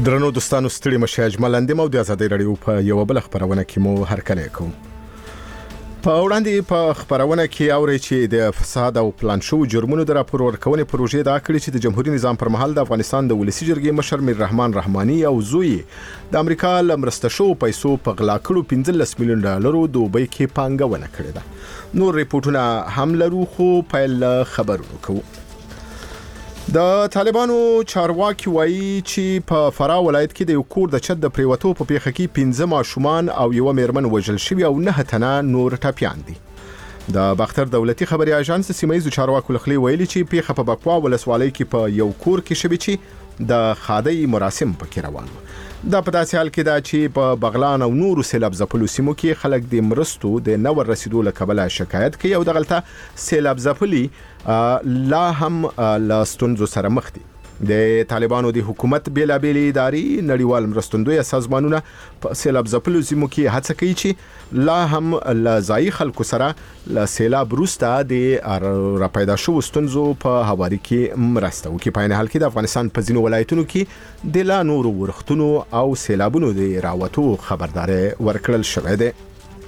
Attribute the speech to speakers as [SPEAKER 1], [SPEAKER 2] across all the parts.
[SPEAKER 1] درنو دوستانو ستړي مشه اجمل اندیم او د آزادۍ رادیو په یو بل خبرونه کې مو هرکلی کوم. په وړاندې په خبرونه کې اوري چې د فساد او پلان شو جرمونو د راپور ورکونې پروژې دا کړې چې د جمهوریت نظام پر مهال د افغانستان د ولسی جرګې مشر میر رحمان رحماني او زوی د امریکا لمرسته شو پیسو په غلا کړو 15 میلیون ډالرو دوبۍ کې پانګونه کړې ده. نور ریپورتونه هم لرو خو پیل خبرونه کوو. د طالبانو چارواکي وایي چې په فراه ولایت کې د یو کور د چت د پریوتو په پیښه کې 15 ماشومان او یو میرمن وژل شوی او 9 تنه نور ټپیان دي. د باختر دولتي خبري اژانس سیمایي چارواکو لخوا ویلي چې پیښه په بکوا ولسوالۍ کې په یو کور کې شوی چې د خادي مراسم پکې روان و. دا په داسې حال کې دا چې په بغلان او نورو سیلاب ځپلو سیمو کې خلک د مرستو د نور رسیدو لکبله شکایت کوي او دغلته سیلاب ځپلي لا هم لاستونزو سره مخ دي. د طالبانو د حکومت بیلابېل ادارې نړیوال مرستندوی سازمانونه په سیلاب ځپلو سیمو کې هڅه کوي چې لا هم لزای خلکو سره ل سیلاب وروسته د راپیدا شو ستونزو په هواري کې مرسته وکړي. په عین حال کې د افغانستان په ځینو ولایتونو کې د لا نورو ورښتونو او سیلابونو د راوتو خبرداري ورکړل شوې ده.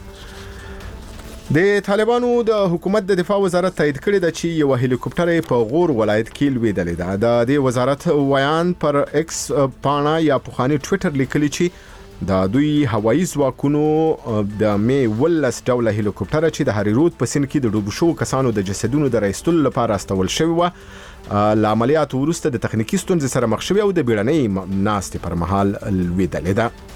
[SPEAKER 1] د طالبانو د حکومت د دفاع وزارت تایید کړی دی چې یو هلیکوپټر په غور ولایت کې لویدلې ده. د وزارت ویان پر ایکس پاڼه یا پخوانی ټوئیټر لیکلی چې د دوی هوایي ځواکونو د می ولس ډوله هلیکوپټر چې د هریرود په سیند کې د ډوب شو کسانو د جسدونو د راایستلو لپاره استول شوی و ل عملیاتو وروسته د تخنیکی ستونزې سره مخ شوی او د بیړنۍ ناستې پر مهال لویدلې ده.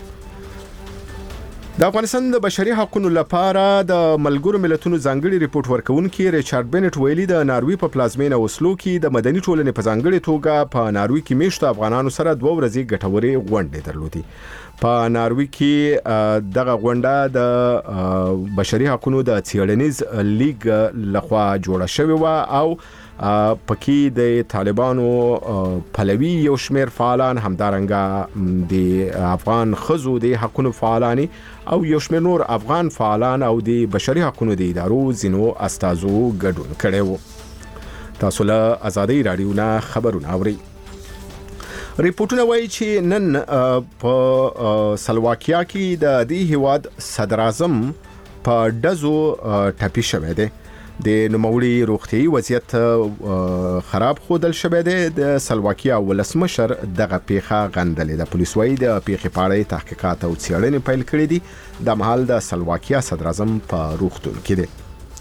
[SPEAKER 1] د افغانستان د بشري حقوقو لپاره د ملګرو ملتونو ځانګړي ریپورت ورکونکي ریچارډ بینټ ویلي د ناروی په پلازمینه اوسلو کې د مدني ټولنې په ځانګړي توګه په ناروی کې میشته افغانانو سره 2 ورځې ګټورې غونډې درلودي. په ناروی کې دغه غونډه د بشري حقوقو د څیړنیز لیګ لخوا جوړه شوې و او پکې د طالبانو پلوي یو شمیر فعالان همدارنګه د افغان خزو د حقوقو فعالان او یو شمیر نور افغان فعالان او د بشري حقوقو د ادارو زینو استازو ګډون کړي وو. تاسو له آزادۍ رادیو نه خبرونه اورئ. ریپورتونه وایي چې نن په سلواکیا کې د دې هیواد صدر اعظم په ډزو ټپي شوی دی. د نوموړي روغتيایي وضعیت خراب خودل شوی دی. د سلواکیا ولسمشر دغه پیښه غندلې ده. پولیس وايي د پیښې په اړه تحقیقات او څېړنې پیل کړې دي. د مهال د سلواکیا صدر اعظم په روغتون کې دی.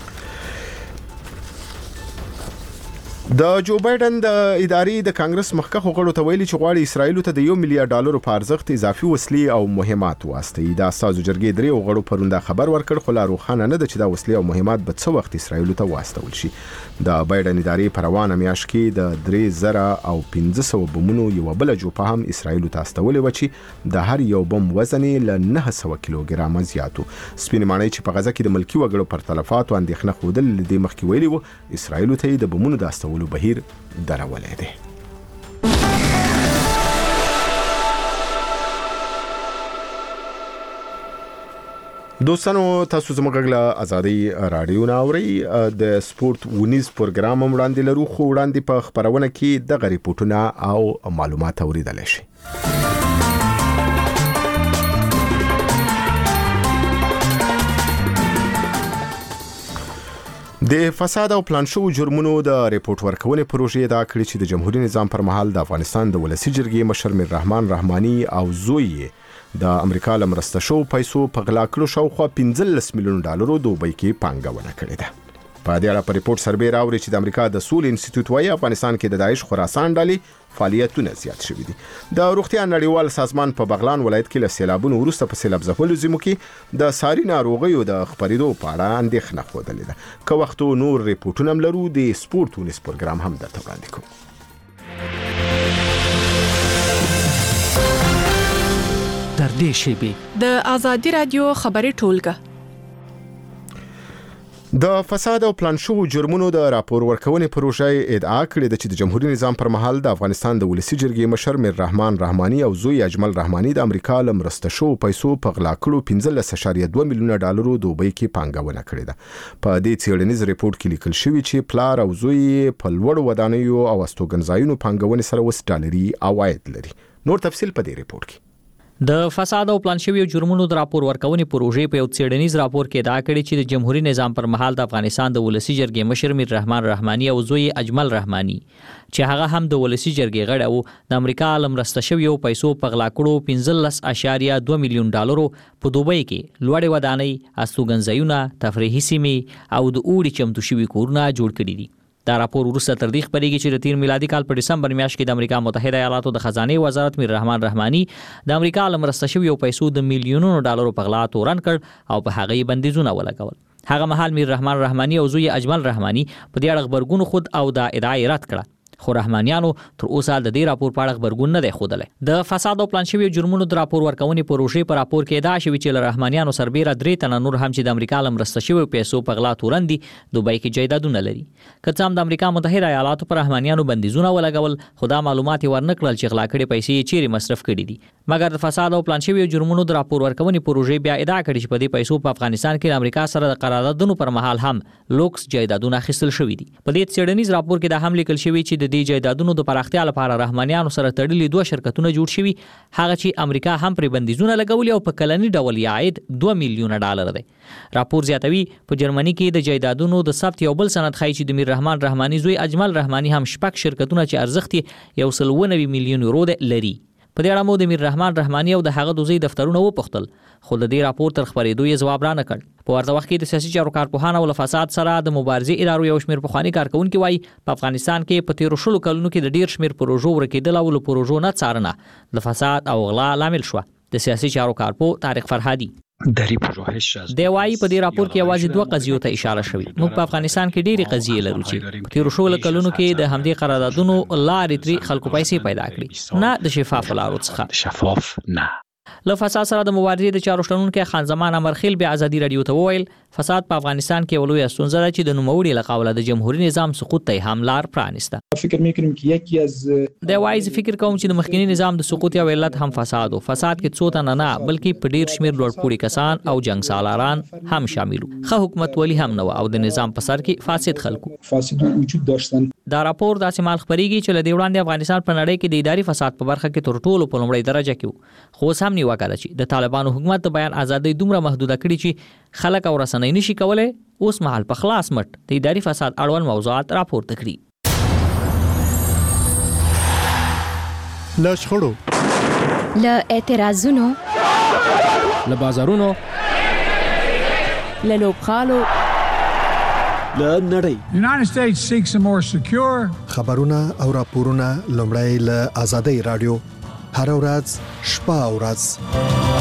[SPEAKER 1] د جو بایدن د ادارې د کانګرس مخکښو غړو ته ویلي چې غواړي اسرائیل ته د $1 میلیارډ په ارزښت اضافي وسلې او مهمات واستي. د اساسو جرګې درې غړو پرونده خبر ورکړ خو لا روښانه نه ده چې دا وسلې او مهمات به څه وخت اسرائیل ته واستول شي. د بایدن ادارې په روانه میاشت کې د 3500 بمونو یو بل جوپه هم اسرائیل ته استولې و چې د هر یو بم وزن له 900 کیلوګرام زیاتو. سپین ماڼۍ چې په غزه کې د ملکی وګړو پر تلفاتو اندېښنه خودل د مخکې ویلي و اسرائیل ته د بمونو د استولو بهیر درولې ده. دوستانو تاسو زموږ غږ له آزادۍ رادیو نه اورئ. د سپورت ونیز پروګرام وړاندې لرو خو وړاندې په خبرونه کې د ریپورتونه او معلومات اوریدل شي. د فساد او پلان شو جرمونو د ریپورت ورکونې پروژې دا کړې چې د جمهوریت نظام پر مهال د افغانستان د ولسی جرګې مشر میر رحمان رحماني او زوی د امریکا لمرسته شو پیسو په غلا کړو شاوخوا 15 میلیون ډالرو دوبۍ کې پانګونه کړې ده. په دې اړه په ریپورت سربې راوړي چې د امریکا د سول انسټیټیوټ وايي افغانستان کې د داعش خراسان ډلې فعالیتونه زیات شوي دي. د روغتیا نړیوال سازمان په بغلان ولایت کې له سیلابونو وروسته په سیلاب ځپلو سیمو کې د ساري ناروغیو د خپرېدو په اړه اندېښنه ښودلې ده. که وخت نور ریپورتونه هم لرو. د سپورت ونیز پروګرام هم درته وړاندې کوو.
[SPEAKER 2] در دې شیبې
[SPEAKER 3] د آزادۍ رادیو خبري ټولګه
[SPEAKER 1] د فساد او پلان شو جرمونو د راپور ورکونې پروژې ادعا کړې ده چې د جمهوریت نظام پر مهال د افغانستان د ولسی جرګې مشر میر رحمان رحماني او زوی اجمل رحماني د امریکا لمرسته شو پیسو په غلا کړو 15.2 میلیون ډالرو دوبۍ کې پانګونه کړې ده. په دې څېړنیز ریپورت کې لیکل شوی چې پلار او زوی په لوړ ودانیو او استوګنځایونو پانګونې سره $1 عواید لري. نور تفصیل په دې ریپورت کې.
[SPEAKER 4] د فساد او پلان شویو جرمونو د راپور ورکونې پروژې په یو څېړنیز راپور کې ادعا کړې چې د جمهوریت نظام پر مهال د افغانستان د ولسی جرګې مشر میر رحمان رحماني او زوی اجمل رحماني چې هغه هم د ولسی جرګې غړی وو د امریکا لمرسته شویو پیسو په غلا کړو 15.2 میلیون ډالرو په دوبۍ کې لوړې ودانۍ، استوګنځایونه، تفریحي سیمې او د اوړي چمتو شوي کورونه جوړ کړي دي. دا راپور وروسته تر دې خبرېږي چې د تیر میلادي کال په ډسمبر میاشت کې د امریکا متحده ایالاتو د خزانه وزارت میر رحمان رحماني د امریکا لمرسته شویو پیسو د میلیونونو ډالرو په غلا تورن کړ او په هغه یې بندیزونه ولګول. هغه مهال میر رحمان رحماني او زوی اجمل رحماني په دې اړه خبرګون خود او د ادعای رد کړه، خو رحمانیانو تر اوسه د دې راپور په اړه خبرګون نه دی ښودلی. د فساد او پلان شویو جرمونو د راپور ورکونې پروژې په راپور کې ادعا شوې چې له رحمانیانو سربیره 3 تنه نور هم چې د امریکا لمرسته شویو پیسو په غلا تورن دي دوبۍ کې جایدادونه لري. که څه هم د امریکا متحده ایالاتو پر رحمانیانو بندیزونه ولګول، خو دا معلومات یې ورنکړل چې غلا کړي پیسې یې چیرې مصرف کړي دي. مګر د فساد او پلان شویو جرمونو د راپور ورکونې پروژې بیا ادعا کړې چې په دې پیسو په افغانستان کې د امریکا سره د قراردادونو پر مهال هم لوکس جایدادونه اخیستل شوي دي. په دې څېړنیز راپور کې دا هم لیکل شوی چې د دې جایدادونو د پراختیا لپاره رحمانیانو سره تړلي 2 شرکتونه جوړ شوي، هغه چې امریکا هم پر بندیزونه لګولي او په کلنی ډول یې عاید 2 میلیون ډالر دی. راپور زیاتوي په جرمني کې د جایدادونو د ثبت یو بل سند ښیي چې د میر رحمان رحماني زوی اجمل رحماني هم 6 شرکتونه چې ارزښت یې 190 میلیون یورو لري. په دې اړه مو د میر رحمان رحماني او د هغه د زوی دفترونه وپوښتل، خو د دې راپور تر خبرېدو یې ځواب را نه کړ. په ورته وخت کې د سیاسي چارو کارپوهان او له فساد سره د مبارزې ادارو یو شمېر پخواني کارکونکي وایي په افغانستان کې په تیرو 10 کلونو کې د ډیر شمېر پروژو ورکېدل او له پروژو نه څارنه د فساد او غلا لامل شوه. د سیاسي چارو کارپو طارق فرهادي دی وايي په دې راپور کې یوازې 2 قضیو ته اشاره شوې. موږ په افغانستان کې ډېرې قضیې لرو چې په تیرو 10 کلونو کې د همدې قراردادونو لارې ترې خلکو پیسې پیدا کړي، نه د شفاف لارو څخه. له فساد سره د مبارزې د چارو شنونکي خان زمان امرخیل بیا ازادي رادیو ته وویل فساد په افغانستان کې ولوي ستونزه ده چې د نوموړي له قوله د جمهوریت نظام سقوط ته هم لار پرانیسته.
[SPEAKER 5] فکر میکنم که یکی از
[SPEAKER 4] د وایز فکر کوم چې د مخکنی نظام د سقوط یو علت هم فساد او فساد کې څو تنه نه بلکې په ډیر شمیر لوړپوړي کسان او جنگ سالاران هم شامل وو. خو حکومت ولی هم نه او د نظام په سر کې فاسد خلکو
[SPEAKER 5] وجود داشتن.
[SPEAKER 4] دا راپور داسې مال خبريږي چې لدی وړاندې افغانستان په نړۍ کې د اداري فساد په برخه کې تر ټولو په لومړی درجه کې وو، خو سم نیوکه ده چې د طالبانو حکومت د بیان ازادي دومره محدوده کړې چې خلک او رسنۍ نشي کولای اوس مهال په خلاص مټ د اداري فساد اړوند موضوعات راپورته کړي.
[SPEAKER 6] له شخړو،
[SPEAKER 7] له اعتراضونو،
[SPEAKER 2] له بازارونو،
[SPEAKER 3] له لوبغالو،
[SPEAKER 6] له نړۍ.
[SPEAKER 8] The United States seeks a more secure
[SPEAKER 6] خبرونه او راپورونه لومړی له آزادۍ رادیو هر ورځ شپه او ورځ.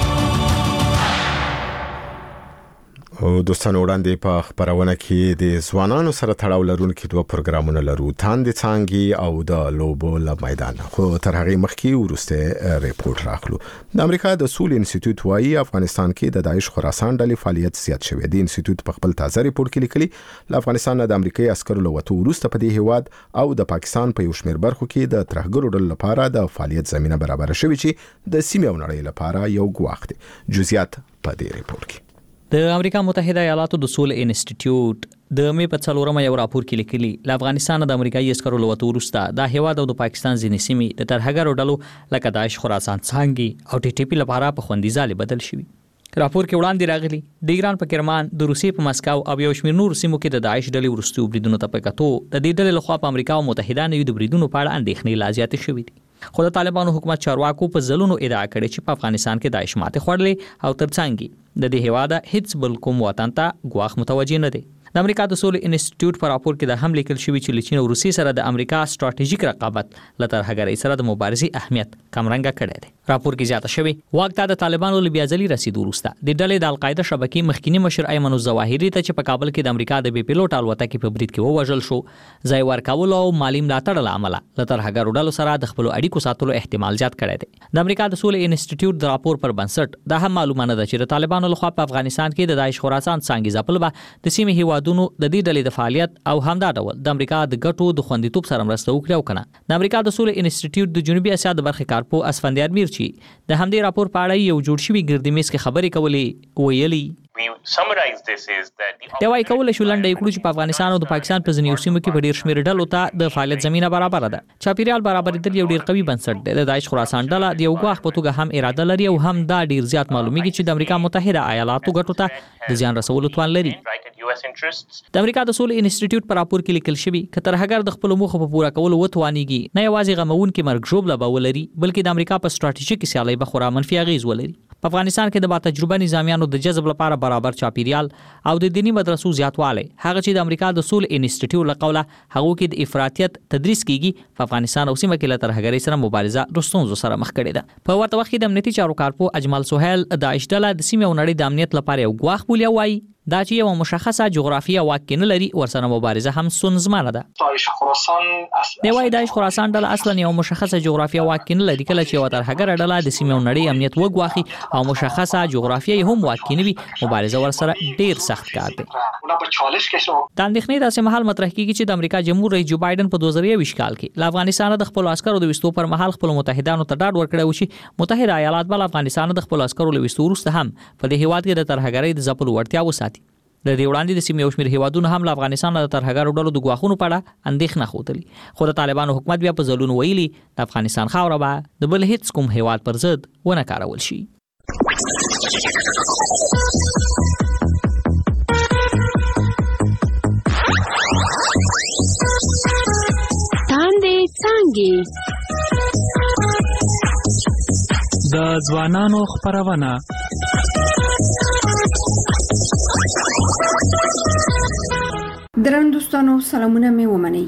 [SPEAKER 1] او دوستانو وړاندې په خبرونه کې د ځوانانو سره تړاو لرونکي 2 پروګرامونه لرو، تاندې څانګې او د لوبو له میدان. خو تر هغه مخکې ورسته ریپورت راخلو. د امریکا د سول انسټیټیوټ وايي افغانستان کې د داعش خراسان ډلې فعالیت زیات شوی دی. انسټیټیوټ په خپل تازه ریپورت کې لیکلي له افغانستان د امریکایي عسکرو له وټو وروسته په دې هیواد او د پاکستان په یو شمېر برخو کې د ترهګرو ډلو لپاره د فعالیت زمينه برابر شوې چې د سیمې او نړۍ لپاره یو ګواښ دی. جزئیات په دې ریپورت کې.
[SPEAKER 4] د امریکا متحده ایالاتو د سول انسټیټیوټ د می په 4 یو راپور کې لیکلي له افغانستان د امریکایي عسکرو له وټو وروسته د هیواد او د پاکستان ځینې سیمې د ترهګرو ډلو لکه داعش خراسان څانګې او ټي ټي پی لپاره په خوندي ځای بدل شوي. راپور کې وړاندې راغلي د ایران په کرمان، د روسیې په مسکو او یو شمېر نور سیمو کې د داعش ډلې وروستیو بریدونو ته په کتو د دې ډلې لخوا په امریکا او متحده ایالاتو د بریدونو په اړه اندېښنې لا زیاتې شوې دي. خو د طالبانو حکومت چارواکو په ځلونو ادعا کړې چې په افغانستان کې داعش ماته خوړلې او ترڅنګ د دې هیواده هیڅ بل کوم وطن ته ګواښ متوجه نه دي. د امریکا د سول انسټیټیوټ په راپور کې د هم لیکل شوی چې چین او روسیې سره د امریکا ستراتیژیک رقابت له ترهګرۍ سره د مبارزې اهمیت کمرنګه کړی دی. راپور کې زیاته شوی وخت د طالبانو له بیازلي رسیدو وروسته د ډلې د القاعده شبکې مخکینی مشر ایمن الظواهری ته چې په کابل کې د امریکا د بي پیلوټ الوتکې په برید کې ووژل شو، ځای ورکول او مالی ملاتړ له امله له ترهګرو ډلو سره د خپل اړیکو ساتلو احتمال زیات کړی دی. د امریکا د سول انسټیټیوټ د راپور پر بنسټ دا هم معلومه نه ده چې د طالبانو لخوا په افغانستان کې د داعش خراسان څنګه ځپل به د سیمې هیوادونو د دې ډلې د فعالیت او همدا ډول د امریکا د ګټو د خوندیتوب سره مرسته وکړي او کنه. د امریکا د سول انسټیټیوټ د جنوبي اسیا د برخې کارپو اسفندیار میرچی د همدې راپور په اړه یو جوړ شوی ګردیمیز کې خبرې کولې ویلي دا وايي کول شو لنډه کړو چې په افغانستان او د پاکستان په ځینو سیمو کې په ډیر شمېر ډلو ته د فعالیت زمينه برابر ده. چاپیریال برابرېدل یو ډیر قوي بنسټ دی. د داعش خراسان ډله د یو غواخ په توګه هم اراده لري او هم دا ډیر زیات معلومیږي چې د امریکا متحده ایالاتو ګټو ته د ځان رسولو توان لري. د امریکا د سولې انسټیټیوټ پر راپور کې لیکل شوی کتر هغه د خپل موخو په پوره کولو وتوانیږي نه یوازې غمون کې مرګ ژوبله به ولري بلکې د امریکا په ستراتیژیک سیالي به خورا منفي اغیز ولري. په افغانستان کې د با تجربه نظامیانو د جذب لپاره برابر چاپیریال او د دینی مدرسو زیاتواله هغه چې د امریکا د سولې انسټیټیوټ لقوله هغه کې د افراطیت تدریس کیږي په افغانستان او سیمه کې له ترهګرۍ سره مبارزه رستونزو سره مخ کړي ده. په ورته وخت کې د امنیتي چارو کارپو اجمل سهیل د داعش ډله د سیمه او نړۍ د امنیت لپاره یو غواخ بولی وایي دا چې یو مشخصه جغرافیه واقع نه لري ورسره مبارزه هم سنځمانه ده.
[SPEAKER 7] داعش خراسان
[SPEAKER 4] دی وايي داعش خراسان ډله اصلا یو مشخصه جغرافیه واقع نه لري کله چې یو ترهګر ډله د سیمه او نړۍ امنیت وګواخي او مشخصه جغرافیه هم واقع نه وي مبارزه ورسره ډیر سخت کار دی. د اندېښنې داسې مهال مطرح کیږي چې د امریکا جمهور رئیس جو بایدن په 2021 کال کې له افغانستان د خپل عسکرو د وستو پر مهال خپل متحدانو ته ډاډ ورکړی و چې متحده ایالات بل افغانستان د خپل عسکرو له وستو وروسته هم په دې هیواد کې د ترهګرۍ د ځپلو وړتیا وساتي. د دې وړاندې د سیمې او شمېر هیوادونو هم له افغانستان د ترهګرو ډلو د غواخونو په اړه اندېښنه ښودلې خو د طالبانو حکومت بیا په ځلونو ویلي د افغانستان خاوره به د بل هیڅ کوم هیواد پر ضد ونه کارول شي.
[SPEAKER 9] تاندې څانګې
[SPEAKER 10] د ځوانانو خپرونه
[SPEAKER 11] درنو دوستانو سلامونه مې ومنئ.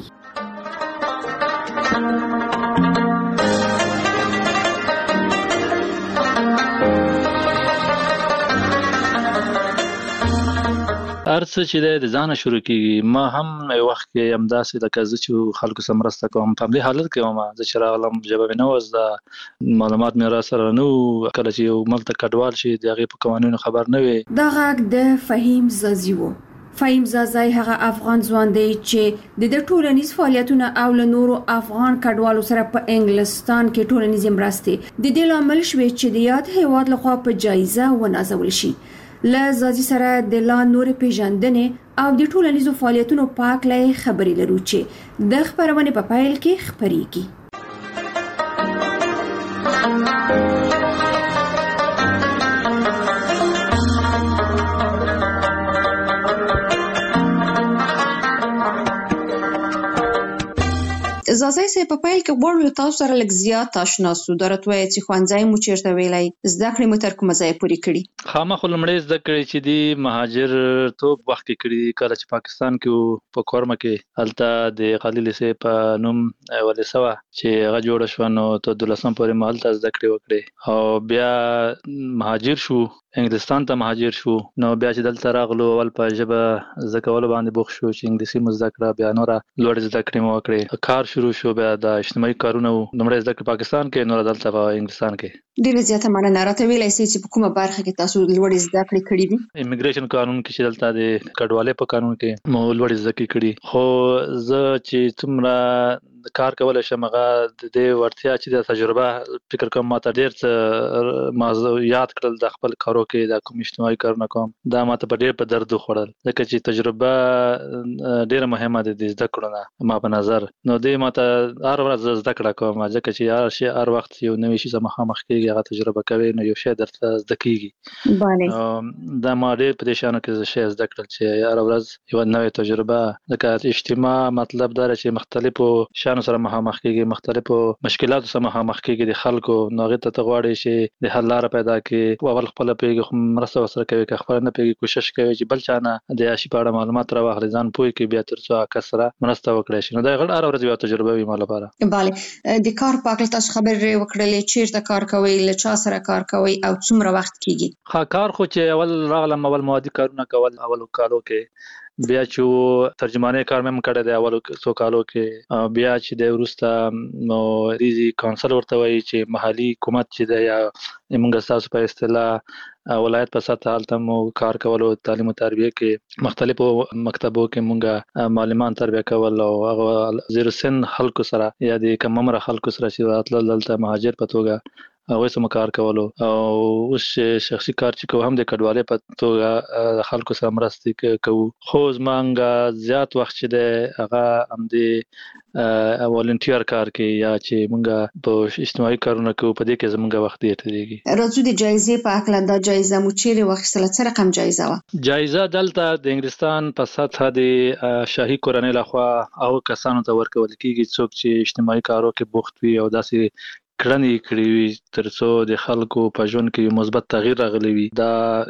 [SPEAKER 12] ارڅ چې د ځان شروع کیږي ما هم یو وخت کې امداسې د کزه چې خلکو سره مرسته کوم په دې حالت کې ما د چرغلم جواب نه وز د معلومات مې را سره نو کله چې یو ملت کډوال شي دغه په قوانینو خبر نه وي.
[SPEAKER 11] دا غږ د فهیم زازي وو. فهیم زازي هغه افغان ځوان دی چې د ټولنیز فعالیتونو او له نورو افغان کډوالو سره په انګلستان کې ټولنیز مرستې د دې لامل شوې چې د یاد هیواد لخوا په جایزه ونازول شي. له زازي سره د لا نور پیژندنې او د ټولنیزو فعالیتونو پاک لای خبرې لرو چې د خبرونه په پایل کې خبريږي.
[SPEAKER 13] زازي سه په پایل کې غوړو تاسو سره لږ زیات آشنا سو درته وایي چې خوانځای مو چیرته ویلای زده کړې مو تر کومه ځای پورې کړي.
[SPEAKER 12] خامخ لمړی زده کړې چې دی مهاجر توپ وخت کې کړي کله چې پاکستان کې په کورمه کې الته د خلیل سه په نوم ولسوه چې هغه جوړ شو نو ته د لسم پورې مال ته زده کړې وکړي او بیا مهاجر شو انګلستان ته مهاجر شو نو بیا چې دلته راغلو اول په ژبه زکول باندې بوخ شو چې انګلیسي مذاکره بیا نور لوړ زده کړې مو وکړي کار شروع شو بیا د اجتماعي کارونه نمړې زده کړې پاکستان کې نور دلته په انګلستان کې
[SPEAKER 13] ډیره زیاته مننه راته ویلای سي چې په کومه برخه کې تاسو لوړ زده کړې کړې دي.
[SPEAKER 12] امیګریشن قانون کې چې دلته د کډوالۍ په قانون کې مو لوړ زده کړې خو زه چې څومره کار کول شم هغه د دې ورتیا چې د تجربه فکر کوم ماته ډیر څه ما یاد کړل د خپل کارو کې د کوم اجتماعي کارونه کوم دا ماته په ډیر په درد خوړل ځکه چې تجربه ډیره مهمه ده د زده کړو نه ما په نظر نو دې ماته هر ورځ زده کړه کوم ځکه چې هر وخت یو نوې شی مخامخ کېږي هغه تجربه کوي نو یو شی درته زده کیږي.
[SPEAKER 13] بله
[SPEAKER 12] دا ما ډیر په دې شانو کې شی زده کړل چې هر ورځ یو نوې تجربه د اجتماع مطلب دا چې مختلفو سره مخامخ کېږي مختلفو مشکلاتو سره مخامخ کېږي د خلکو نوغه ته غواړي چې د حل لار پیدا کړي او اول خپل پیګه مرسته وسره کوي که خپل نه پیګي کوشش کوي چې بل چانه د عاشي په اړه معلومات راوخلي ځان پوي کې بیا تر څو کسره مرسته وکړي شي نو دا غړ هر ورځ یو تجربه وي مال لپاره.
[SPEAKER 13] bale د کار پاکل تاسو خبرې وکړلې چیرته کار کوي له چا سره کار کوي او څومره وخت کیږي؟
[SPEAKER 12] ها کار خو چې اول راغلم اول موادي کارونه کول اول کالو کې بیا چې ترجمانه کار مې کړی دی اول څو کالو کې بیا چې د ورسته نو ریزي کونسل ورته وایي چې محلي حکومت چې دی یا موږ تاسو په اصطلاح ولایت په سطح حالت مو کار کول او تعلیم او تربیه کې مختلفو مکتبو کې موږ معلمان تربیه کول او هغه زیر سن خلکو سره یا د کم عمر خلکو سره چې راتلل دلته مهاجر په توګه هغه سم کار کولو او اوس شخصي کار چې کوم هم د کډوالۍ په توګه خلکو سره مرسته کوو خو زمونږ زیات وخت چې د هغه هم د والنټیر کار کې یا چې مونږ په اجتماعي کارونه کوو په دې کې زمونږ وخت ډیر تیریږي.
[SPEAKER 13] راځو د جایزې په اړه د جایزه مو چیرې واخیستله څه رقم جایزه وه؟
[SPEAKER 12] جایزه دلته د انګلستان په سطح د شاهي کورنۍ لخوا او کسانو ته ورکول کیږي څوک چې اجتماعي کارو کې بوخت وي او داسې کړنې کړې وي ترڅو د خلکو په ژوند کې مثبت تغییر راغلی وي. دا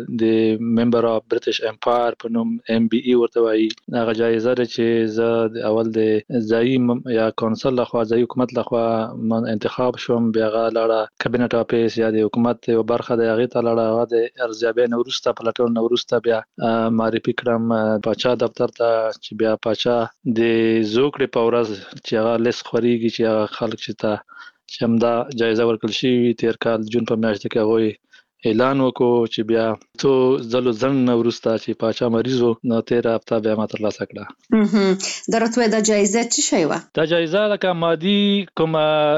[SPEAKER 12] د ممبر اف برټش امپایر په نوم MBE ورته وایي. هغه جایزه ده چې زه د اول د ځایي یا کونسل لخوا ځایي حکومت لخوا انتخاب شوم، بیا هغه لاړه کابینټ افیس یا د حکومت یو برخه د هغې ته لاړه، هغه د ارزیابۍ نه وروسته پلټنو نه وروسته بیا معرفي کړم پاچا دفتر ته چې بیا پاچا د زوکړې په ورځ چې هغه لیست خورېږي چې هغه خلک چې همدا جایزه ورکړل شوې تیر کال جون په میاشت کې هغوی اعلان وکړو چې بیا څو ځلو ځنډ نه وروسته چې پاچا مریض و نو تېره هفته بیا ما ترلاسه کړه.
[SPEAKER 13] دا راته وایه دا جایزه څه شی وه؟
[SPEAKER 12] دا جایزه لکه مادي کوم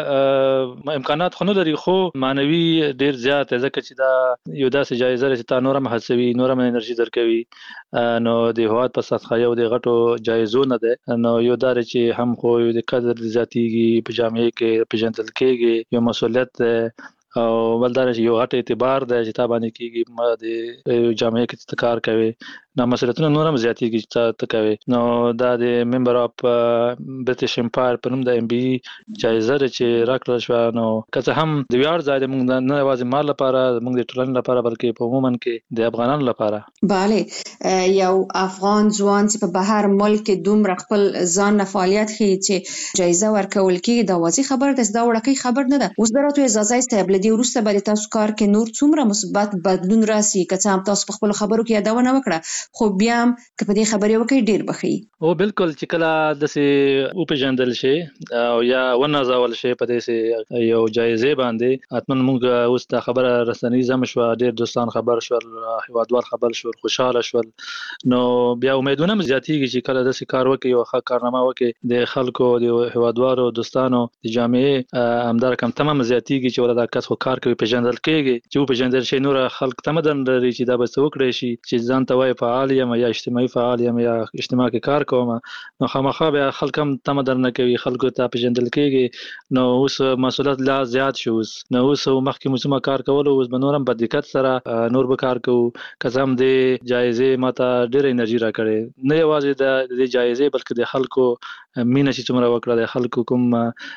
[SPEAKER 12] امکانات خو نه لري خو معنوي ډېر زیات دی ځکه چې دا یو داسې جایزه ده چې تا نور هم هڅوي، نور هم انرژي درکوي. نو د هېواد په سطحه یو د غټو جایزو نه دی، نو یو دا دی چې هم خو د قدر زیاتېږي، په جامعه کې پېژندل کېږي، یو مسؤلیت دی او بل دا چې یو غټ اعتبار دی چې تا باندې کېږي، ما د جامعه کې ته کار کوي، نو مسؤلیتونه نور هم زیاتېږي چې ته کوي. نو دا د ممبر اف برټش امپایر په نوم د MBE جایزه ده چې راکړل شوه. نو که څه هم د ویاړ ځای دی مونږ نه یوازې ما لپاره، مونږ د ټولنې لپاره بلکې په عموما کې د افغانانو لپاره.
[SPEAKER 13] بله، یو افغان ځوان چې په بهر ملک کې دومره خپل ځان نه فعالیت ښیي چې جایزه ورکول کېږي دا واضح خبره ده، دا وړوکی خبر نه ده. اوس به راته اجازه صاحب له دې وروسته به د تاسو کار کې نور څومره مثبت بدلون راسي؟ که څه هم تاسو په خپلو خبرو کې یادونه وکړه خو بیا هم که په دې خبرې وکړئ ډېر به ښه
[SPEAKER 12] او بالکل چې کله داسې وپېژندل شي او یا ونازول شي په داسې یو جایزې باندې، حتما موږ اوس دا خبره رسنیز هم شوه، ډېر دوستان خبر شول، هېوادوال خبر شول، خوشحاله شول. نو بیا امیدونه هم زیاتېږي چې کله داسې کار وکړي، یو ښه کارنامه وکړي، د خلکو د هېوادوالو دوستانو د جامعې همدا رقم تمه هم زیاتېږي چې ولې دا کس خو کار کوي، پېژندل کېږي. چې وپېژندل شي نور خلک تمه لري چې دا به څه وکړی شي چې ځان ته وایي فعال یم یا اجتماعي فعال یم یا اجتماع کې کار کوم، نو خامخا بیا خلک هم تمه درنه کوي، خلکو ته پېژندل کېږي. نو اوس مسؤلیت لا زیات شو، نو اوس مخکې مو څومره کار کولو اوس به نور هم په دقت سره نور به کار کوو. که څه هم د جایزې ما ته ډېره انرژي راکړې، نه یوازې د جایزې بلکې د خلکو مینه چې څومره وکړه، د خلکو کوم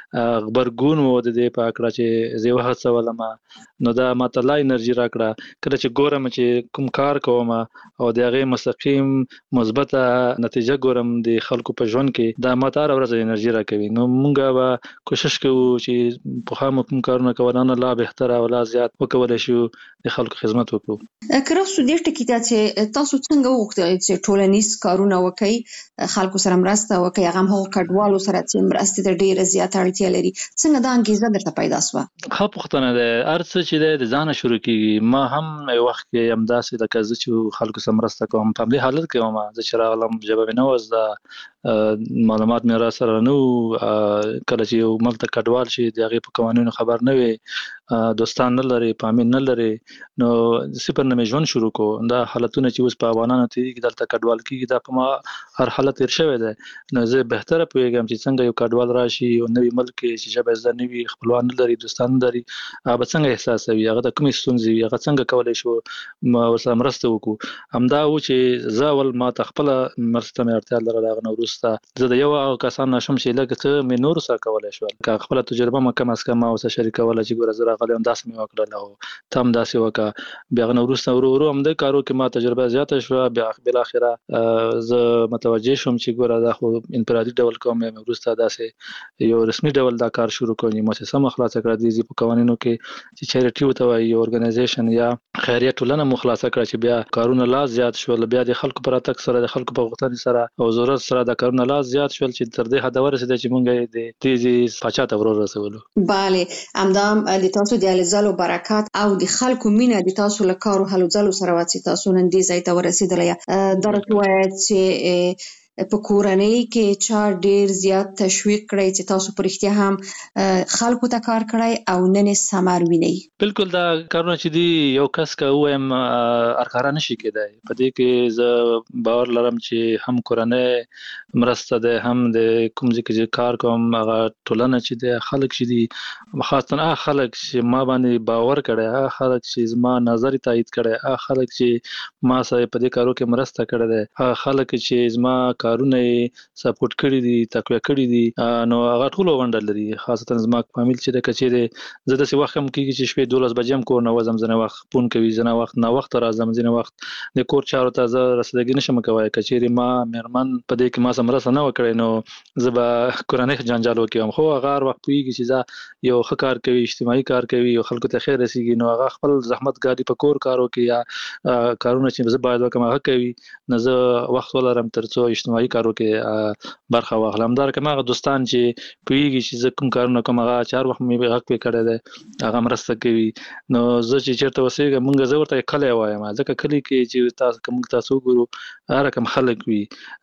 [SPEAKER 12] غبرګون و د دې په هکله چې زه یې وهڅولم، نو دا ما ته لا انرژي راکړه. کله چې ګورم چې کوم کار کوم او د هغې مستقیم مثبته نتیجه ګورم د خلکو په ژوند کې، دا ما ته هره ورځ انرژي راکوي. نو موږ به کوشش کوو چې پخوا مو کوم کارونه کول نه لا بهتره او لا زیات وکولی شو، د خلکو خدمت وکړو.
[SPEAKER 13] که راسو دې ټکي ته چې تاسو څنګه وغوښتل چې ټولنیز کارونه وکړئ، خلکو سره مرسته وکړئ، هغه هم هغو کډوالو سره چې مرستې ته ډېره زیاته اړتیا لري، څنګه دا انګېزه درته پیدا سوه؟
[SPEAKER 12] ښه پوښتنه ده. هر څه چې دی د ځانه شروع کېږي. ما هم یو وخت کې همداسې لکه زه چې خلکو سره مرسته کوم په همدې حالت کې وم، زه چې راغلم ژبه مې نه وه زده، معلومات مې را سره نه وو. کله چې یو ملک ته کډوال شي د هغې په قوانینو خبر نه وي، دوستان نه لري، فامیل نه لري، نو صفر نه مې ژوند شروع کړو. دا حالتونه چې اوس په افغانانو تېرېږي، دلته کډوال کېږي، دا په ما هر حالت تېر شوی دی. نو زه بهتره پوهېږم چې څنګه یو کډوال راشي یو نوي ملک کې چې ژبه زده نه وي، خپلوان نه لري، دوستان نه لري، هغه به څنګه احساسوي، هغه ته کومې ستونزې وي، هغه څنګه کولی شو ورسره مرسته وکړو. همدا و چې زه اول ما ته خپله مرسته مې اړتیا لرله، هغه نه وروسته زه د یو هغو کسان نه شم چې لږ څه مې نورو سره کولی شول، که خپله تجربه مې کم از کم ما ورسره شریکوله چې ګوره زه راغلی یم داسې مې وکړل او ته هم داسې وکړه. بیا هغه نه وروسته ورو ورو همدې کارو کې ما تجربه زیاته شوه. بیا بالاخره زه متوجه شوم چې ګوره دا خو انفرادي ډول کوم یم، وروسته داسې یو رسمي ډول دا کار شروع کړم، یو مؤسسه مو خلاصه کړه. دې په قوانینو کې چې چیریټي ورته وایي، یو ارګنایزیشن یا خیریه ټولنه مو خلاصه کړه چې بیا کارونه لا زیات شول. بیا د خلکو په راتګ سره، د خلکو په غوښتنې سره او ضرورت سره دا کارونه لا زیات شول چې تر دې حده ورسېده چې مونږ یې د تیزې پاچا ته ورسولو.
[SPEAKER 13] بله، همدا د تاسو د هلو ځلو برکت او د خلکو مینه د تاسو له کارو هلو ځلو سره وه چې تاسو نن دې ځای ته ورسېدلی. دا راته ووایه چې په کورنۍ کې چا ډیر زیات تشویق کړی چې تاسو پر اختیا هم خلکو ته کار کړی او نن ثمر ویني؟
[SPEAKER 12] بالکل دا کارونه چې دی یو کس کا وایم ارکارا نشي کېدای. په دې کې ز باور لرم چې هم کورنۍ مرسته ده، هم د کوم ځکه کار کوم هغه ټولنه چې د خلک چې دي، خاصه خلک چې ما باندې باور کړي، خلک چې زما نظر تایید کړي، خلک چې ما سره په دې کارو کې مرسته کړي دي، خلک چې زما کارونه سپورټ کړي دي، تقویه کړي دي، نو هغه ټول وندل لري. خاصه زما فامیل چې د کچېره زه د څه وخت هم کېږي چې شپې 12 بجې هم کور نه وځم، ځنه وخت پون کوي، ځنه وخت نه وخت راځم، ځنه وخت د کور چارو ته زه رسیدګي نشم کوي. کچېره ما مېرمن په دې کې ما سره مرسته نه وکړي نو زه به کورنۍ جنجال وکم. خو هغه وخت پیږي چې زه یو ښه کار کوي، اجتماعي کار کوي، یو خلکو ته خیر رسیږي، نو هغه خپل زحمت ګاډي په کور کارو کې یا کارونه چې زه باید وکم هغه کوي، نو زه وخت ولرم ترڅو اجتماعي کارو کې برخه واخلم. دا کومه دوستان چې پیږي چې زه کوم کارونه کوم هغه چار وخت مې حق په کړه ده هغه مرسته کوي. نو زه چې چیرته وسېږم مونږ زه ورته کله وایم، ځکه کلی کې چې تاسو کوم تاسو ګورو هر کوم خلک وي،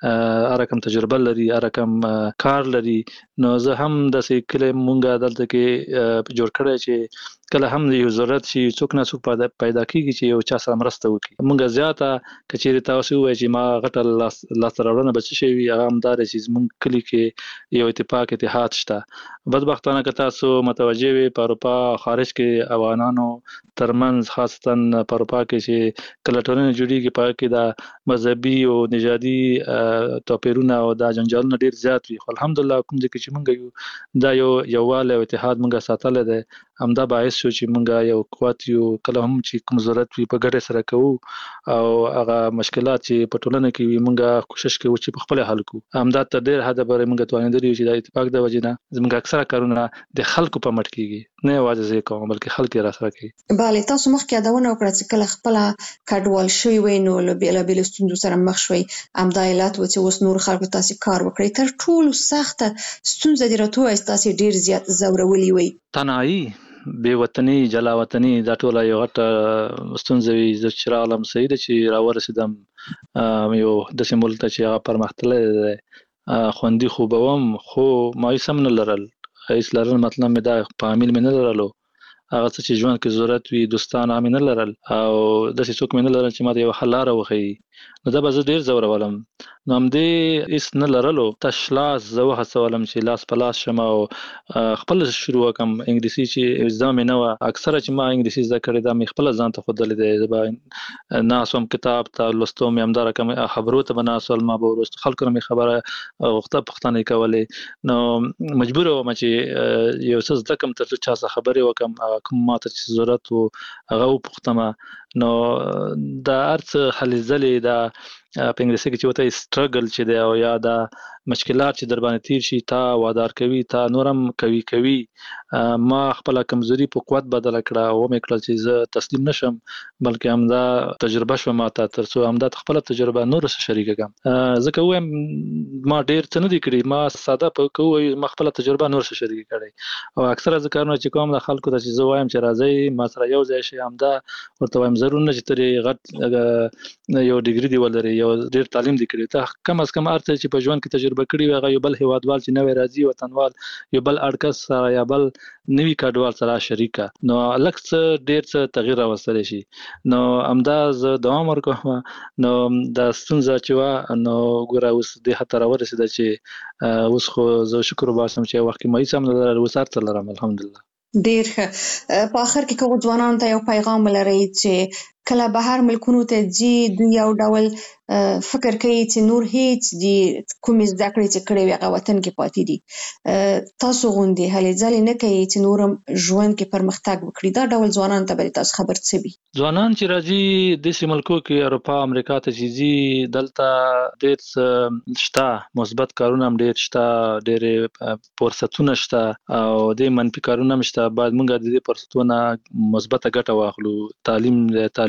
[SPEAKER 12] هر کوم تجربه لري، هر کوم کار لري، نو زه هم د سې کله مونږه دلته کې جوړ کړی چې کله هم یو ضرورت شي څوک نه څوک پیدا کیږي چې یو چا سره مرسته وکړي. مونږ زیاته کچېره تاسو وایي چې ما غټه لاس راوړنه بچ شي وي، هغه هم دار چې مونږ کلی کې یو اتحاد شته. بدبختانه که تاسو متوجه وي په اروپا خارج کې افغانانو ترمنځ، خاصتا په اروپا کې چې کله ټولنه جوړیږي په کې دا مذهبي او نژادي توپیرونه او دا جنجالونه ډیر زیات وي. خو الحمدلله کوم ځکه چې مونږ یو دا یووالی او اتحاد مونږه ساتل دي، همدا باعث شو چې مونږه یو قوت یو کله هم چې کوم ضرورت وي په ګډه سره کوو او هغه مشکلات چې په ټولنه کې وي مونږه کوشش کوو چې په خپل حل کوو. همدا تر ډیر حد پورې مونږ توانیدلی چې د اتفاق د وجې نه زموږ اکثره کارونه د خلکو په مټ کېږي، نه یوازې زه کوم بلکې خلک یې راسره کوي.
[SPEAKER 13] بله، تاسو مخکې یادونه وکړه چې کله خپل کډوال شوي وي نو له بیلابېلو ستونزو سره مخ شوي، همدا علت و چې اوس نور خلکو تاسو کار وکړئ. تر ټولو سخته ستونزه دې راته ووایاست تاسو ډیر زیات ځورولي وي؟
[SPEAKER 12] تنهایي، بې وطني، جلا وطني، دا ټوله یو غټه ستونزه وي. زه چې راغلم صحیح ده چې راورسېدم یو داسې ملک ته چې هغه پرمختللی دی، خوندي خو به وم، خو مایوس هم نه لرل. هیڅ لرل مطلب مې دا فامیل مې نه لرلو، هغه څه چې ژوند کې ضرورت وي دوستان مې نه لرل او داسې څوک مې نه لرل چې ما ته یو حل لاره وښیي. نو دا به زه ډېر ځورولم. نو همدې هېڅ نه لرلو، تش لاس زه وهڅولم چې لاس په لاس شم او خپل شروع وکړم. انګلیسي چې زده مې نه وه، اکثره چې ما انګلیسي زده کړې دا مې خپله ځان ته ښودلی دی. زه به ناست وم کتاب ته لوستو مې همدا رقم خبرو ته به ناست ول، ما به وروسته خلکو نه مې خبره غوښته پوښتنې کولې. نو مجبوره وم چې یو څه زده کړم تر څو چا څخه خبرې وکړم، کوم ما ته چې ضرورت و هغه وپوښتم. نو دا هر څه هلې ځلې دا په انګلیسي کې چې وته سټرګل چې دی او یا دا مشکلات چې در باندې تیر شي تا وادار کوي، تا نورم کوي. ما خپل کمزوري په قوت بدل کړه او مې کړل چې زه تسلیم نشم، بلکې همدا تجربه شوه ماته ترڅو همدا خپل تجربه نور سره شریک کړم. ځکه وایم ما ډیر څه نه دي کړی، ما ساده په کوی ما خپل تجربه نور سره شریک کړی او اکثره ځکه چې کوم د خلکو ته چې زه وایم چې راځي ما سره یو ځای شي، همدا ورته وایم ضرور نه چې ترې غټ یو ډیګري دی ولري، یو ډیر تعلیم دی کړی، ته کم از کم ارته چې په ژوند کې تجربه کړی وي هغه یو بل هیوادوال چې نوې راځي وطنوال یو بل اړکس سره یا بل نوی کډوال سره شریکه، نو لکه څه ډیر څه تغییر راوستلی شي. نو همدا زه دوام ورکوم. نو دا ستونزه چې وه نو ګوره اوس دې حد ته راورسېده چې اوس خو زه شکر وباسم چې وخت کې مایوس هم نه لرل، اوس هر څه لرم الحمدلله.
[SPEAKER 13] ډیر ښه. په آخر کې که ځوانانو ته یو پیغام ولرئ چې کله بهر ملکونو ته ځي دوی یو ډول فکر کوي چې نور هیڅ دي کومې زده کړې چې کړې وي هغه وطن کې پاتې دي، تاسو غوندې هلې ځلې نه کوي چې نورم ژوند کې پرمختګ وکړي، دا ډول ځوانانو ته به تاسو خبر څه وي؟
[SPEAKER 12] ځوانان چې راځي داسې ملکو کې اروپا امریکا ته چې ځي دلته ډېر څه شته، مثبت کارونه هم ډېر شته، ډېرې فرصتونه شته او ډېر منفي کارونه هم شته. باید موږ د دې فرصتونو مثبته ګټه واخلو. تعلیم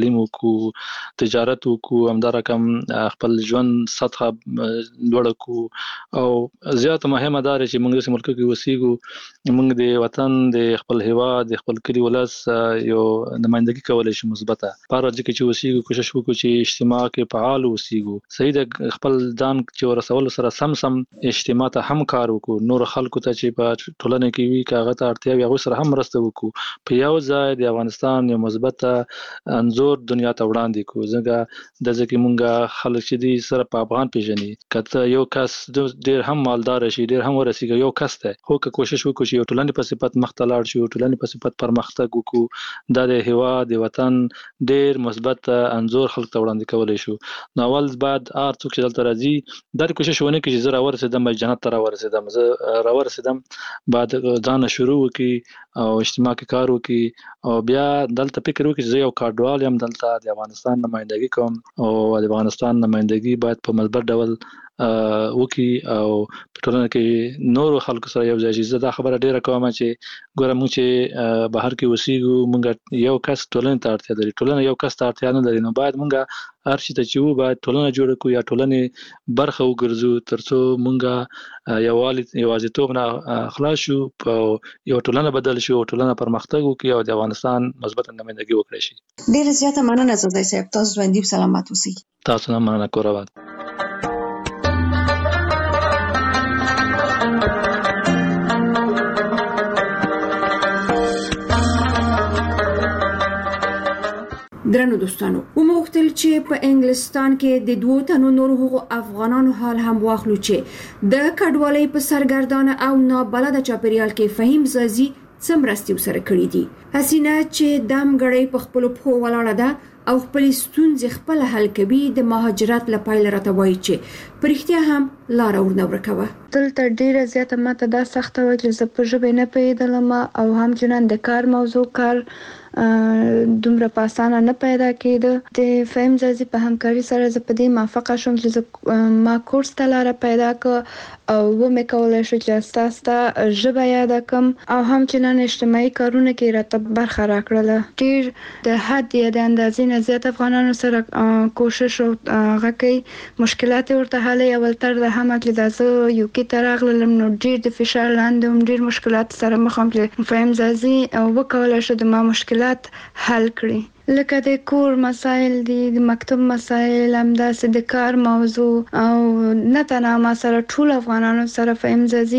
[SPEAKER 12] تعلیم وکړو تجارت وکړو همدا رقم خپل ژوند سطح لوړ کړو او زیات مهمه ده چې موږ د ملک کې اوسېږو موږ د وطن د خپل هیواد د خپل کلی ولس یو نمائندګي کولای شي مثبته په راځي کې چې اوسېږو کوشش وکړو چې اجتماع کې فعال اوسېږو صحیح د خپل ځان چې ورسول سره سم اجتماع ته هم کار وکړو نور خلکو ته چې په ټولنه کې وي کاغه ته اړتیا وي هغه سره هم مرسته وکړو په یو ځای د افغانستان یو مثبت انزور دنیا ته وړاندې کوو ځکه د ځکه مونږه خلک چې دي سره په افغان پیژني کته یو کس ډیر هم مالدار شي ډیر هم ورسیږي یو کس ته خو که کوشش وکړو چې یو ټولنې په صفت مختلار شي ټولنې په صفت پرمختګ وکړو د هیواد د وطن ډیر مثبت انزور خلک ته وړاندې کولای شو نو اول بعد څوک چې دلته راځي دا کوشش ونه کوي چې زه راورسېدم جنت ته راورسېدم زه راورسېدم بعد ځان شروع وکړي او اجتماع کې کار وکړي او بیا دلته فکر وکړي چې زه یو کارډوال یم دلته د افغانستان نمائندګي کوم او د افغانستان نمائندګي باید په مثبت ډول وکي او په ټولنه کې نور خلکو سره یو ځای شي دا خبره ډیره کوم چې ګوره موږ چې بهر کې اوسېږو موږ یو کس ټولنې ته اړتیا لري ټولنه یو کس ته اړتیا نه لري نو باید موږ هر شي ته چې باید ټولنه جوړ کړو یا ټولنې برخه وګرځو ترڅو موږ یوازیتوب نه خلاص شو په یو ټولنه بدل شو ټولنه پرمختګ وکړي او د افغانستان مثبت نمائندګي وکړي شي
[SPEAKER 13] ډیره زیاته مننه زړه صاحب تاسو باندې سلامات اوسئ
[SPEAKER 12] تاسو نه مننه کوم
[SPEAKER 11] درنو دوستانو وموختل چې په انګلستان کې د دوه تنو نورو هغو افغانانو حال هم واخلو چې د کډوالۍ په سرګردانه او نابلده چاپیریال کې فهیم زازي څمرستي سره کړی دي حسینه چې دم غړې په خپل په ولاړه ده او خپل ستونزې خپل حل کوي د مهاجرت لپاره راته وایي چې پرختیا هم لار ورنه ورکوه
[SPEAKER 7] دلته ډیره زیاته ماته دا سخته و چې زه په ژبه نه پیدلم او هم جنان د کار موضوع کار دومره په اسانه نه پیدا کېده د فهم زازي په همکاري سره زه په دې موافقه شوم چې ما کورس ته لاره پیدا کړ او مې کولای شو چې اساسا ژبه یاد کړم او هم چې نن اجتماعي کارونه کې راته برخه راکړله ډیر د حد یا د اندازې نه زیات افغانانو سره کوشش او غکې مشکلات ورته حل اول تر د هم چې زه یو کې ترغلم نو ډیر د فشار لاندې ډیر مشکلات سره مخ هم چې فهم زازي او وکولای شو د ما مشکلات حل کړي لکه د کور مسائل دي د مکتب مسائل همداسې د کار موضوع او نه تنها ما سره ټول افغانانو سره فهم زازي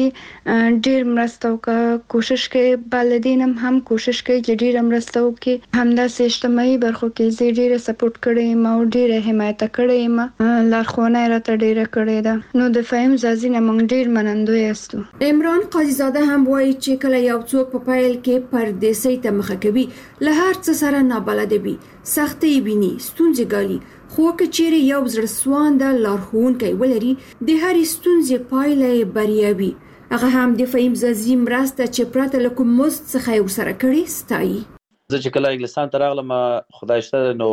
[SPEAKER 7] ډیر مرسته وکړه کوشش کوي بلدین هم کوشش کوي چې ډیر مرسته وکړي همداسې اجتماعي برخو کې زه ډیر سپورټ کړم او ډیر حمایت کړم لارښوونه راته ډیر کړې ده نو د فهم زازي نه موږ ډیر منندوی یاستو
[SPEAKER 11] عمران قاضي زاده هم وایي چې کله یو څوک په پایل کې پردیسۍ ته مخه کوي له هر څه سره نابلده سختي ویني ستونزې ګالي خو کچېرې یو زړه سوانده لارښوونکی ولري د هرې ستونزې پایله بریاوي هغه هم د فهیم زازي مرسته چې پرته له کوم مزد څخه یې ورسره کړې ستایي
[SPEAKER 9] زه چې کله انګلستان ته راغلم خدای شته نو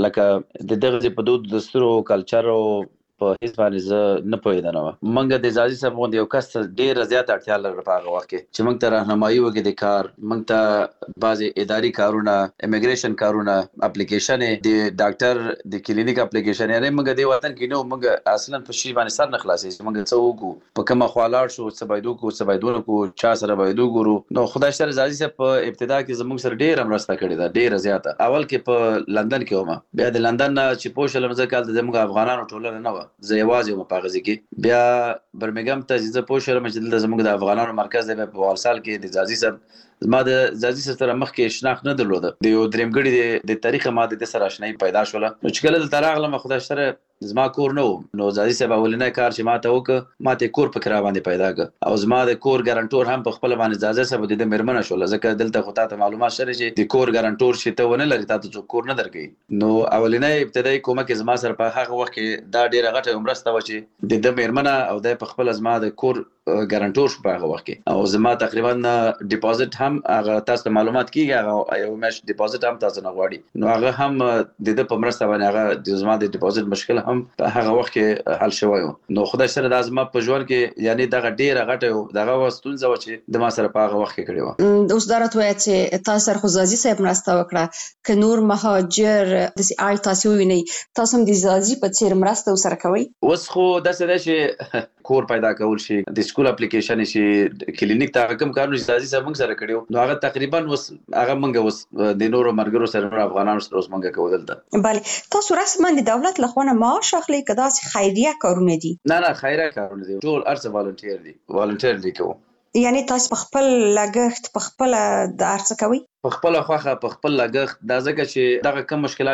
[SPEAKER 9] لکه د دغه په دود دستور او کلچر او په هیڅ باندې زه نه پوهیدم منګه د زازي صاحب غوندې یو کس ډیر زیات اړتیا لري په هغه وخت کې چې موږ ته راهنمایي وکړي د کار موږ ته بعضي اداري کارونه امیګریشن کارونه اپلیکیشن د ډاکټر د کلینیک اپلیکیشن یعنی موږ د وطن کې نو موږ اصلا په شی باندې سر نه خلاصي موږ څه وکړو په کومه خوالاړ شو څه باید وکړو چا سره باید وګورو نو خدای شته زازي صاحب په ابتدا کې زموږ سره ډیر مرسته کړې ده ډیر زیاته اول کې په لندن کې ومه بیا د لندن چې پوښتنه مزه کال د زموږ افغانانو ټولنه نه و زه یوازې په پاغزي کې بیا برمنګم ته چې پوښتنه مې د زموږ د افغانانو مرکز دی په والسال کې د زازي صاحب زما د زازي سره مخکې شناخت نه درلوده د یو درېمګړي د تاریخ ماده د سره آشناي پیدا شوله نو چې کله د تراغله خدای سره زما کور نو زازي صاحب اولنې کار چې ماته وک ماته کور په کرا باندې پیدا ک او زما د کور ګارانټور هم په خپل باندې زازي صاحب د مرمنه شول ځکه دلته خو ته معلومات شری چې د کور ګارانټور شته ونه لري تاسو کور نه درکې نو اولنې ابتدایي کومه کې زما سره په هغه وخت کې دا ډیره غټه عمرسته و چې د مرمنه او د خپل زما د کور ګارانټور شو په هغه وخت کې او زما تقریبا ډیپوزیټ هم هغه تاسو معلومات کیږي هغه یو مش ډیپوزیټ هم تاسو نه غواړي نو هغه هم د په مرسته باندې هغه د زما د ډیپوزیټ مشکل هم په هغه وخت کې حل شوی نو خدای سره د زما په ژوند کې یعنی دغه ډیره غټه دغه وستونزه و چې د ما سره په هغه وخت کې کړی و
[SPEAKER 13] اوس درته وایي چې تاسو سره خو زازي صاحب مرسته وکړه ک نور مهاجر د آل تاسو ویني تاسو هم د زازي په څیر مرسته وسره کوي
[SPEAKER 9] اوس خو د څه چې کور پیدا کول شي د سکول اپلیکیشن شي کلینیک ته کوم کارونه زازي صاحب موږ سره کړیو نو هغه تقریبا اوس هغه موږ اوس د نورو مرګرو سره افغانانو سره اوس موږ کوو دلته
[SPEAKER 13] بله تاسو رسما د دولت له خوا معاش اخلي کدا چې خیریه کارونه دي
[SPEAKER 9] نه خیریه کارونه دي ټول ارڅ والنټیر کوو
[SPEAKER 13] یعنی تاسو په خپل لګښت په خپل د ارڅ کوي
[SPEAKER 9] په خپل خوخه په خپل لګښت دا ځکه چې دغه کم مشکلات